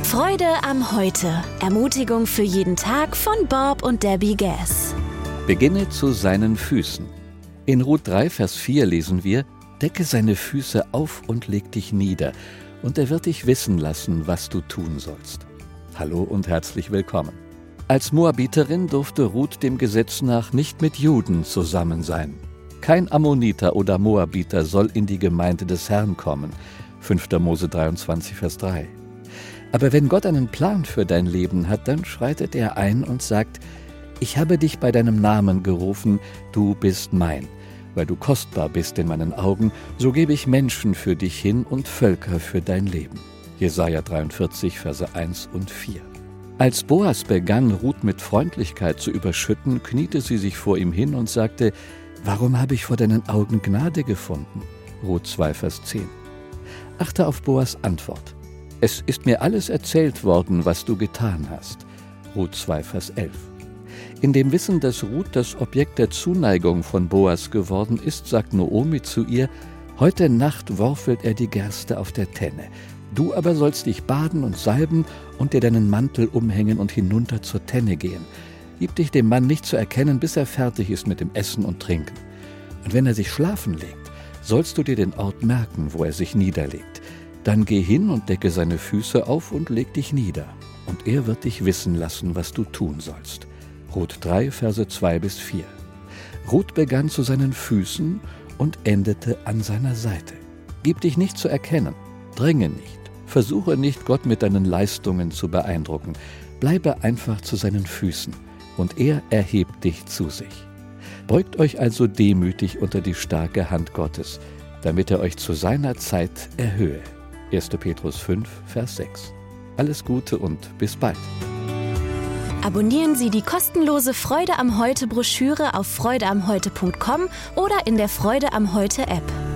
Freude am Heute. Ermutigung für jeden Tag von Bob und Debbie Gass. Beginne zu seinen Füßen. In Ruth 3, Vers 4 lesen wir: Decke seine Füße auf und leg dich nieder, und er wird dich wissen lassen, was du tun sollst. Hallo und herzlich willkommen. Als Moabiterin durfte Ruth dem Gesetz nach nicht mit Juden zusammen sein. Kein Ammoniter oder Moabiter soll in die Gemeinde des Herrn kommen. 5. Mose 23, Vers 3. Aber wenn Gott einen Plan für dein Leben hat, dann schreitet er ein und sagt: Ich habe dich bei deinem Namen gerufen, du bist mein. Weil du kostbar bist in meinen Augen, so gebe ich Menschen für dich hin und Völker für dein Leben. Jesaja 43, Verse 1 und 4. Als Boas begann, Ruth mit Freundlichkeit zu überschütten, kniete sie sich vor ihm hin und sagte: Warum habe ich vor deinen Augen Gnade gefunden? Ruth 2, Vers 10. Achte auf Boas Antwort: Es ist mir alles erzählt worden, was du getan hast. Ruth 2, Vers 11. In dem Wissen, dass Ruth das Objekt der Zuneigung von Boas geworden ist, sagt Naomi zu ihr: Heute Nacht worfelt er die Gerste auf der Tenne. Du aber sollst dich baden und salben und dir deinen Mantel umhängen und hinunter zur Tenne gehen. Gib dich dem Mann nicht zu erkennen, bis er fertig ist mit dem Essen und Trinken. Und wenn er sich schlafen legt, sollst du dir den Ort merken, wo er sich niederlegt. Dann geh hin und decke seine Füße auf und leg dich nieder. Und er wird dich wissen lassen, was du tun sollst. Ruth 3, Verse 2 bis 4. Ruth begann zu seinen Füßen und endete an seiner Seite. Gib dich nicht zu erkennen, dränge nicht, versuche nicht, Gott mit deinen Leistungen zu beeindrucken. Bleibe einfach zu seinen Füßen und er erhebt dich zu sich. Beugt euch also demütig unter die starke Hand Gottes, damit er euch zu seiner Zeit erhöhe. 1. Petrus 5, Vers 6. Alles Gute und bis bald. Abonnieren Sie die kostenlose Freude am Heute Broschüre auf freudeamheute.com oder in der Freude am Heute App.